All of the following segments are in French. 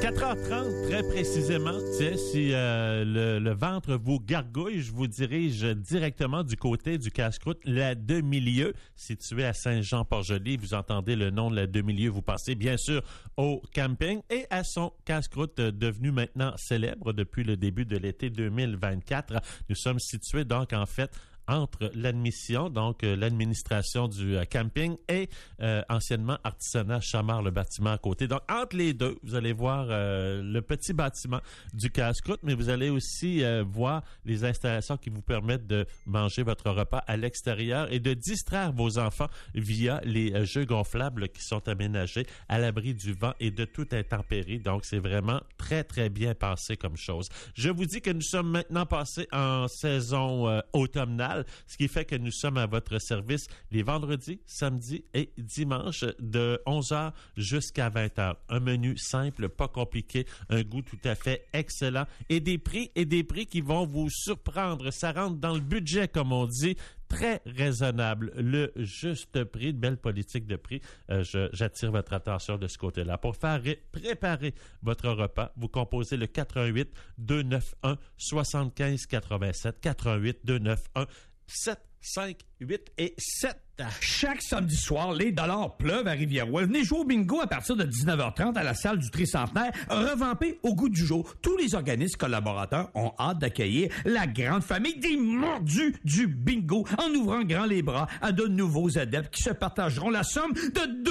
4h30, très précisément, si le ventre vous gargouille, je vous dirige directement du côté du casse-croûte, la demi-lieu, située à Saint-Jean-Port-Joli. Vous entendez le nom de la demi-lieu, vous pensez bien sûr au camping et à son casse-croûte devenu maintenant célèbre depuis le début de l'été 2024. Nous sommes situés donc en fait entre l'admission, donc l'administration du camping et anciennement artisanat Chamard, le bâtiment à côté. Donc, entre les deux, vous allez voir le petit bâtiment du casse-croûte, mais vous allez aussi voir les installations qui vous permettent de manger votre repas à l'extérieur et de distraire vos enfants via les jeux gonflables qui sont aménagés à l'abri du vent et de toute intempérie. Donc, c'est vraiment très, très bien pensé comme chose. Je vous dis que nous sommes maintenant passés en saison automnale, ce qui fait que nous sommes à votre service les vendredis, samedis et dimanches de 11h jusqu'à 20h. Un menu simple, pas compliqué, un goût tout à fait excellent et des prix qui vont vous surprendre. Ça rentre dans le budget, comme on dit. Très raisonnable, le juste prix, de belle politique de prix. J'attire votre attention de ce côté-là. Pour faire préparer votre repas, vous composez le 88 291 75 87 88 291 7 5 8 et 7. Chaque samedi soir, les dollars pleuvent à Rivière-Ouest. Venez jouer au bingo à partir de 19h30 à la salle du Tricentenaire, revampée au goût du jour. Tous les organismes collaborateurs ont hâte d'accueillir la grande famille des mordus du bingo en ouvrant grand les bras à de nouveaux adeptes qui se partageront la somme de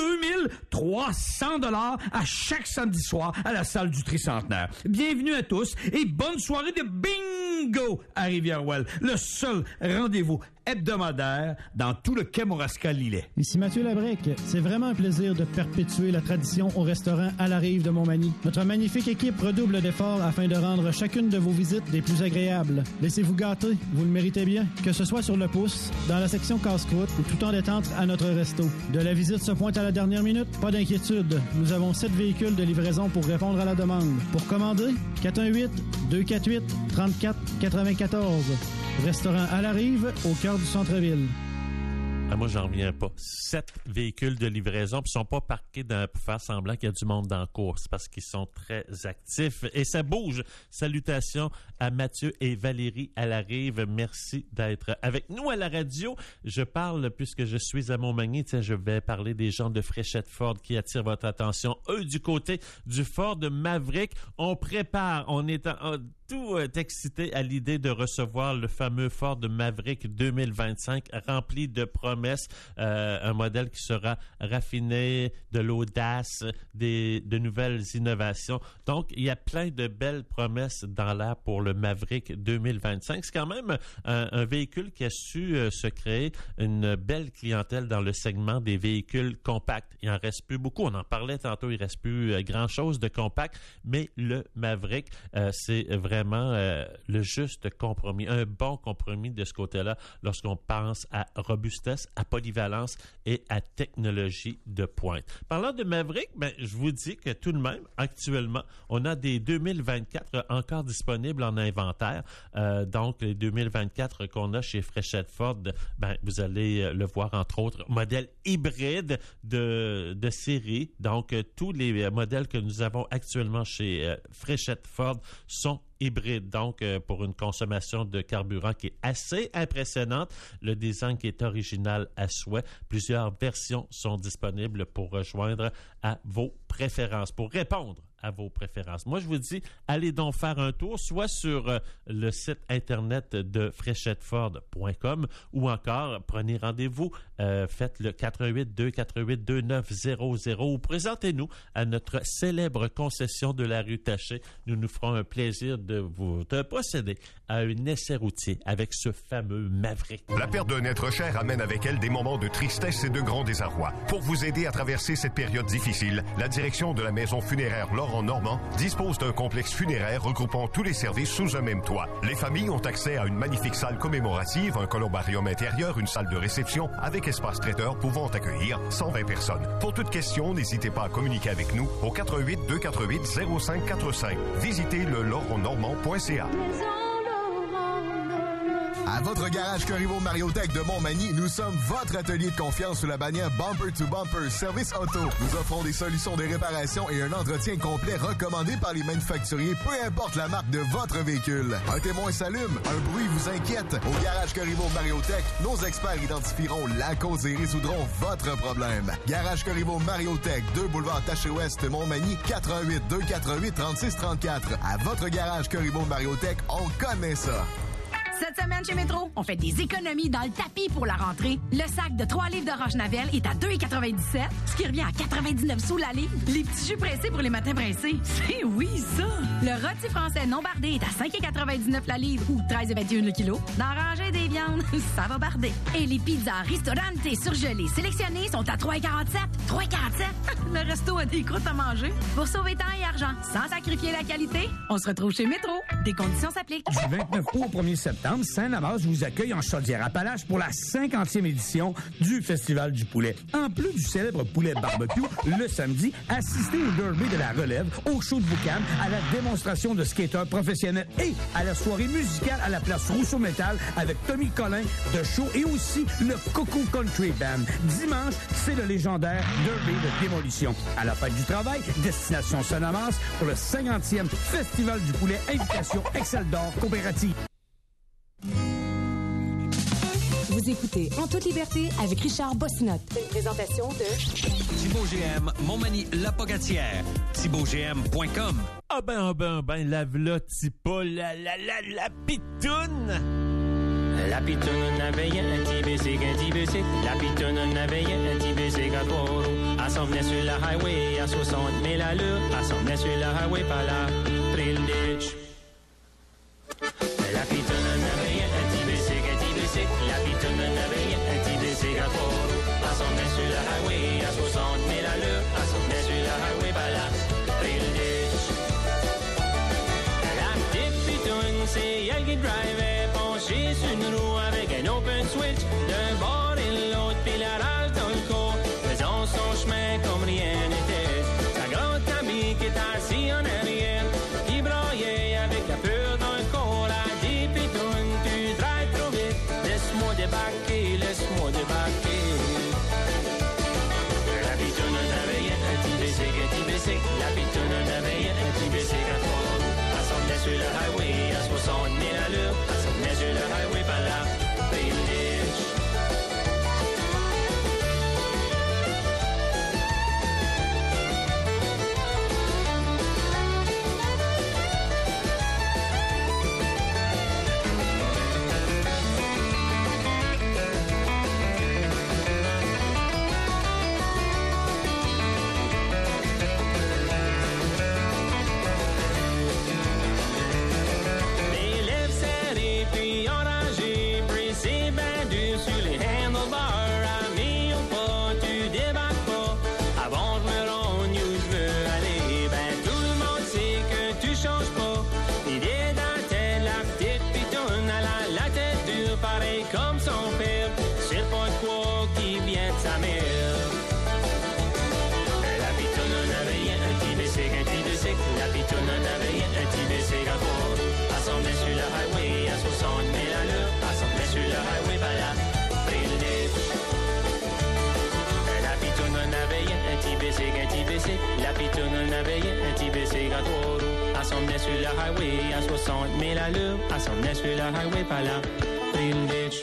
2300 $ à chaque samedi soir à la salle du Tricentenaire. Bienvenue à tous et bonne soirée de bingo à Rivière-Ouest, le seul rendez-vous hebdomadaire dans tout le Kamouraska-Lillet. Ici Mathieu Labrec. C'est vraiment un plaisir de perpétuer la tradition au restaurant à la rive de Montmagny. Notre magnifique équipe redouble d'efforts afin de rendre chacune de vos visites des plus agréables. Laissez-vous gâter, vous le méritez bien. Que ce soit sur le pouce, dans la section casse-croûte ou tout en détente à notre resto. De la visite se pointe à la dernière minute? Pas d'inquiétude. Nous avons 7 véhicules de livraison pour répondre à la demande. Pour commander, 418-248-3494. Restaurant à la rive, au cœur du centre-ville. Ah, moi, j'en reviens pas. 7 véhicules de livraison, puis ils sont pas parqués pour faire semblant qu'il y a du monde dans la course, parce qu'ils sont très actifs. Et ça bouge. Salutations à Mathieu et Valérie à la rive. Merci d'être avec nous à la radio. Je parle, puisque je suis à Montmagny, je vais parler des gens de Fréchette Ford qui attirent votre attention. Eux, du côté du Ford Maverick, on prépare, on est tout excité à l'idée de recevoir le fameux Ford Maverick 2025 rempli de promesses, un modèle qui sera raffiné, de l'audace, de nouvelles innovations. Donc, il y a plein de belles promesses dans l'air pour le Maverick 2025. C'est quand même un véhicule qui a su se créer une belle clientèle dans le segment des véhicules compacts. Il en reste plus beaucoup. On en parlait tantôt, il reste plus grand-chose de compact, mais le Maverick, c'est vraiment le juste compromis, un bon compromis de ce côté-là lorsqu'on pense à robustesse, à polyvalence et à technologie de pointe. Parlant de Maverick, je vous dis que tout de même, actuellement, on a des 2024 encore disponibles en inventaire. Donc, les 2024 qu'on a chez Fréchette Ford, vous allez le voir entre autres, modèle hybride de série. Donc, tous les modèles que nous avons actuellement chez Fréchette Ford sont hybride, donc pour une consommation de carburant qui est assez impressionnante. Le design qui est original à souhait. Plusieurs versions sont disponibles pour rejoindre à vos préférences, pour répondre à vos préférences. Moi, je vous dis, allez donc faire un tour, soit sur le site internet de fréchetteford.com ou encore, prenez rendez-vous, faites le 482-482-900 ou présentez-nous à notre célèbre concession de la rue Taché. Nous nous ferons un plaisir de vous procéder à un essai routier avec ce fameux Maverick. La perte d'un être cher amène avec elle des moments de tristesse et de grand désarroi. Pour vous aider à traverser cette période difficile, la direction de la maison funéraire Laurent Normand dispose d'un complexe funéraire regroupant tous les services sous un même toit. Les familles ont accès à une magnifique salle commémorative, un columbarium intérieur, une salle de réception avec espace traiteur pouvant accueillir 120 personnes. Pour toute question, n'hésitez pas à communiquer avec nous au 88-248-0545. Visitez le laurentnormand.ca. À votre garage Corriveau Mariotech de Montmagny, nous sommes votre atelier de confiance sous la bannière Bumper to Bumper Service Auto. Nous offrons des solutions de réparation et un entretien complet recommandé par les manufacturiers, peu importe la marque de votre véhicule. Un témoin s'allume, un bruit vous inquiète. Au garage Corriveau Mariotech, nos experts identifieront la cause et résoudront votre problème. Garage Corriveau Mariotech, 2 boulevard Taché-Ouest, Montmagny, 88 248 36 34. À votre garage Corriveau Mariotech, on connaît ça. Cette semaine chez Métro, on fait des économies dans le tapis pour la rentrée. Le sac de 3 livres de Roche-Navel est à 2,97, ce qui revient à 99 sous la livre. Les petits jus pressés pour les matins pressés, c'est oui, ça! Le rôti français non bardé est à 5,99 la livre ou 13,21 le kilo. Dans Rangée des viandes, ça va barder. Et les pizzas Ristorante surgelées sélectionnées sont à 3,47. 3,47? Le resto a des croûtes à manger. Pour sauver temps et argent, sans sacrifier la qualité, on se retrouve chez Métro. Des conditions s'appliquent. Du 29 août au 1er septembre, Saint-Lamasse vous accueille en Chaudière-Appalaches pour la 50e édition du Festival du poulet. En plus du célèbre poulet barbecue, le samedi, assistez au derby de la relève, au show de boucan, à la démonstration de skateurs professionnels et à la soirée musicale à la place Rousseau Métal avec Tommy Collin de show et aussi le Coco Country Band. Dimanche, c'est le légendaire derby de démolition. À la fête du travail, destination Saint-Lamasse pour le 50e Festival du poulet, invitation Excel d'Or Coopérative. Vous écoutez En toute liberté avec Richard Bossinotte. Une présentation de Thibaut GM, Montmagny-La-Pocatière. ThibautGM.com. Ah ben, la v'là, Thipa, la pitoune! La pitoune n'avait un petit bicycle, La pitoune n'avait un petit bicycle à 3 roues. Elle s'en venait sur la highway à 60 000 allures. Elle s'en venait sur la highway par la Trail Ditch. La pitoune n'avait un petit bicycle, La pitoune n'avait un petit bicycle à 3 roues. Elle s'en venait sur la highway à 60 000 allures. Elle s'en venait sur la highway par la Trail Ditch. La petite pitoune, c'est elle qui drivait, penchée sur une roue avec un open switch. D'un bord et de l'autre, puis la râle dans le cours, faisant son chemin comme rien n'était. Sa grande amie qui est assise en arrière, qui broyait avec la peur dans le corps. La dit pitoune, tu drives trop vite, laisse-moi débarquer. La pitoune n'avait un petit bicycle, La pitoune n'avait un petit bicycle à 3 roues. Elle s'en venait sur le highway à 60 000 allures. Elle s'en venait sur le highway par la Trail Ditch. Comme son père, c'est pas quoi qui vient de sa mère. La pitoune n'avait un petit bicycle, La pitoune n'avait un petit bicycle à 3 roues. Elle s'en venait sur le highway à 60 000 allures. Elle s'en venait sur le highway par la Trail Ditch. La pitoune n'avait un petit bicycle, La pitoune n'avait un petit bicycle à 3 roues. Elle s'en venait sur le highway à 60 000 allures. Elle s'en venait sur le highway par la Trail Ditch.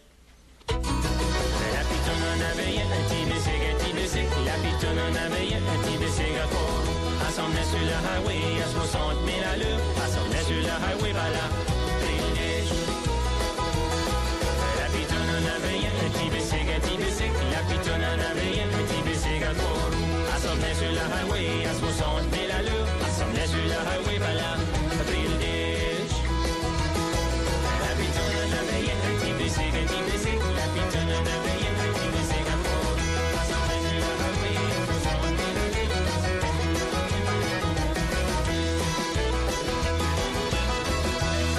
La pitoune n'avait un petit bicycle, La pitoune n'avait un petit bicycle à 3 roues. Elle s'en venait sur le highway à 60 000 allures. Elle s'en venait sur le highway par la Trail Ditch. La pitoune n'avait un petit bicycle, La pitoune n'avait un petit bicycle à 3 roues. Elle s'en venait sur le highway à 60 000 allures. Elle s'en venait sur le highway par la Trail Ditch. La pitoune n'avait un petit bicycle, La pitoune n'avait un petit bicycle à 3 roues. Elle s'en venait sur le highway à 60 000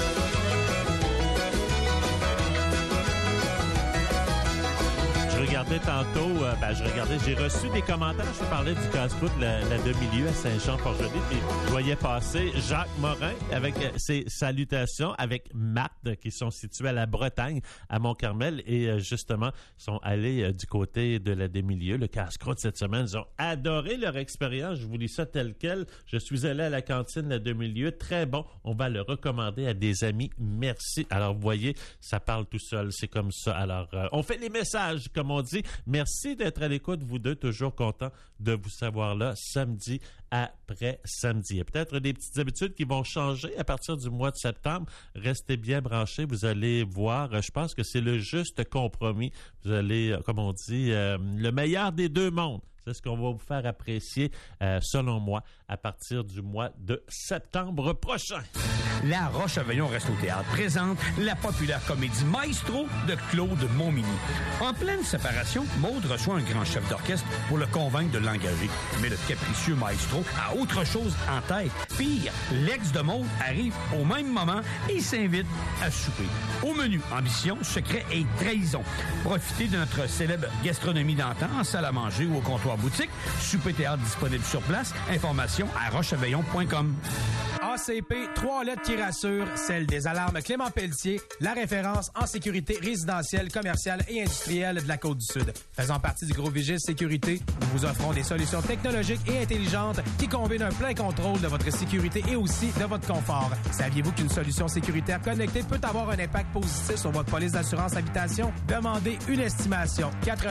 Je regardais matin, tantôt, je regardais, j'ai reçu des commentaires. Je parlais du casse-croûte, la demi-lieu à Saint-Jean-Port-Joli. Puis je voyais passer Jacques Morin avec ses salutations avec Marthe qui sont situés à la Bretagne, à Mont-Carmel. Et justement, sont allés du côté de la demi-lieu, le casse-croûte cette semaine. Ils ont adoré leur expérience. Je vous lis ça tel quel. Je suis allé à la cantine la demi-lieu. Très bon. On va le recommander à des amis. Merci. Alors, vous voyez, ça parle tout seul. C'est comme ça. Alors, on fait les messages, comme on dit. Merci d'être à l'écoute, vous deux. Toujours content de vous savoir là, samedi après samedi. Il y a peut-être des petites habitudes qui vont changer à partir du mois de septembre. Restez bien branchés. Vous allez voir, je pense que c'est le juste compromis. Vous allez, comme on dit, le meilleur des deux mondes. C'est ce qu'on va vous faire apprécier, selon moi, à partir du mois de septembre prochain. La Roche-Aveillon Resto Théâtre présente la populaire comédie Maestro de Claude Montminy. En pleine séparation, Maude reçoit un grand chef d'orchestre pour le convaincre de l'engager. Mais le capricieux Maestro a autre chose en tête. Pire, l'ex de Maude arrive au même moment et s'invite à souper. Au menu, ambition, secret et trahison. Profitez de notre célèbre gastronomie d'antan en salle à manger ou au comptoir boutique. Souper théâtre disponible sur place. Informations à rocheaveillon.com. ACP, 3 lettres qui rassurent, celle des alarmes Clément Pelletier, la référence en sécurité résidentielle, commerciale et industrielle de la Côte-du-Sud. Faisant partie du groupe Vigile Sécurité, nous vous offrons des solutions technologiques et intelligentes qui combinent un plein contrôle de votre sécurité et aussi de votre confort. Saviez-vous qu'une solution sécuritaire connectée peut avoir un impact positif sur votre police d'assurance habitation? Demandez une estimation.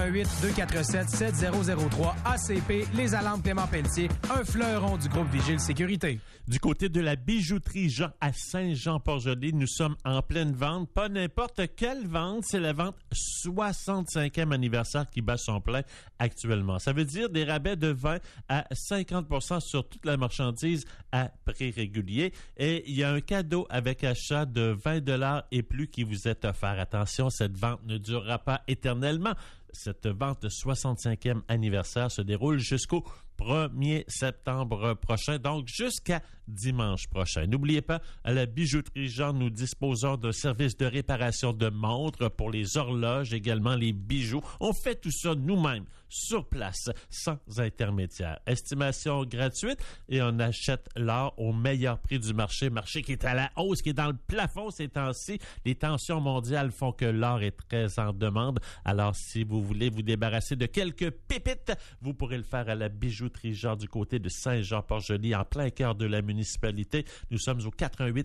418-247-7003 ACP, les alarmes Clément Pelletier, un fleuron du groupe Vigile Sécurité. Du côté de la bijouterie Jean à Saint-Jean-Port-Joli, nous sommes en pleine vente. Pas n'importe quelle vente, c'est la vente 65e anniversaire qui bat son plein actuellement. Ça veut dire des rabais de 20 à 50% sur toute la marchandise à prix régulier. Et il y a un cadeau avec achat de 20$ et plus qui vous est offert. Attention, cette vente ne durera pas éternellement. Cette vente 65e anniversaire se déroule jusqu'au 1er septembre prochain, donc jusqu'à dimanche prochain. N'oubliez pas, à la bijouterie Jean, nous disposons d'un service de réparation de montres pour les horloges, également les bijoux. On fait tout ça nous-mêmes, sur place, sans intermédiaire. Estimation gratuite et on achète l'or au meilleur prix du marché qui est à la hausse, qui est dans le plafond ces temps-ci. Les tensions mondiales font que l'or est très en demande. Alors, si vous voulez vous débarrasser de quelques pépites, vous pourrez le faire à la bijouterie Jean du côté de Saint-Jean-Port-Joli, en plein cœur de la municipalité. Nous sommes au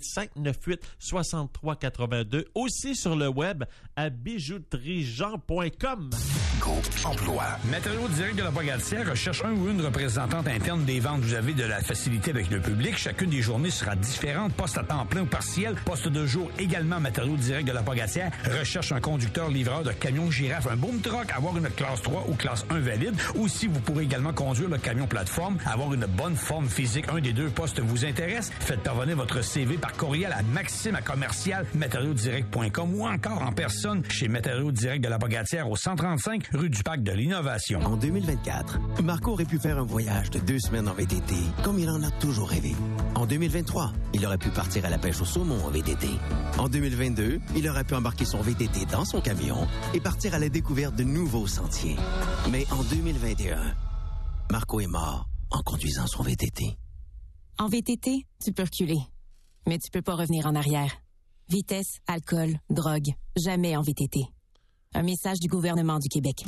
88-598-6382. Aussi sur le web à bijouteriejean.com. Groupe Emploi. Matériaux Direct de la Pocatière recherche un ou une représentante interne des ventes. Vous avez de la facilité avec le public. Chacune des journées sera différente. Poste à temps plein ou partiel. Poste de jour également. Matériaux Direct de la Pocatière recherche un conducteur-livreur de camion girafe, un boom truck, avoir une classe 3 ou classe 1 valide. Ou si vous pourrez également conduire le camion plateforme, avoir une bonne forme physique. Un des deux postes vous intéresse? Faites parvenir votre CV par courriel à maxime@commercial-matériauxdirect.com ou encore en personne chez Matériaux Direct de la Pocatière au 135 rue du Parc de l'Innovation. En 2024, Marco aurait pu faire un voyage de 2 semaines en VTT, comme il en a toujours rêvé. En 2023, il aurait pu partir à la pêche au saumon en VTT. En 2022, il aurait pu embarquer son VTT dans son camion et partir à la découverte de nouveaux sentiers. Mais en 2021, Marco est mort en conduisant son VTT. En VTT, tu peux reculer, mais tu peux pas revenir en arrière. Vitesse, alcool, drogue, jamais en VTT. Un message du gouvernement du Québec.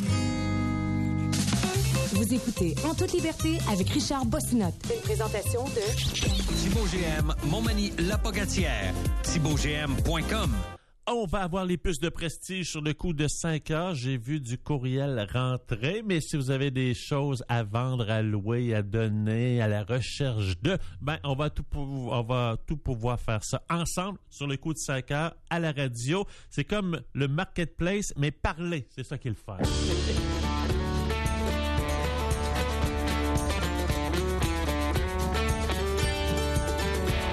Vous écoutez En toute liberté avec Richard Bossinotte. Une présentation de Thibaut GM, Montmagny, La Pocatière. ThibautGM.com. On va avoir les puces de prestige sur le coup de 5 heures. J'ai vu du courriel rentrer, mais si vous avez des choses à vendre, à louer, à donner, à la recherche de, on va tout pouvoir faire ça ensemble sur le coup de 5 heures à la radio. C'est comme le marketplace, mais parler, c'est ça qu'il faut faire.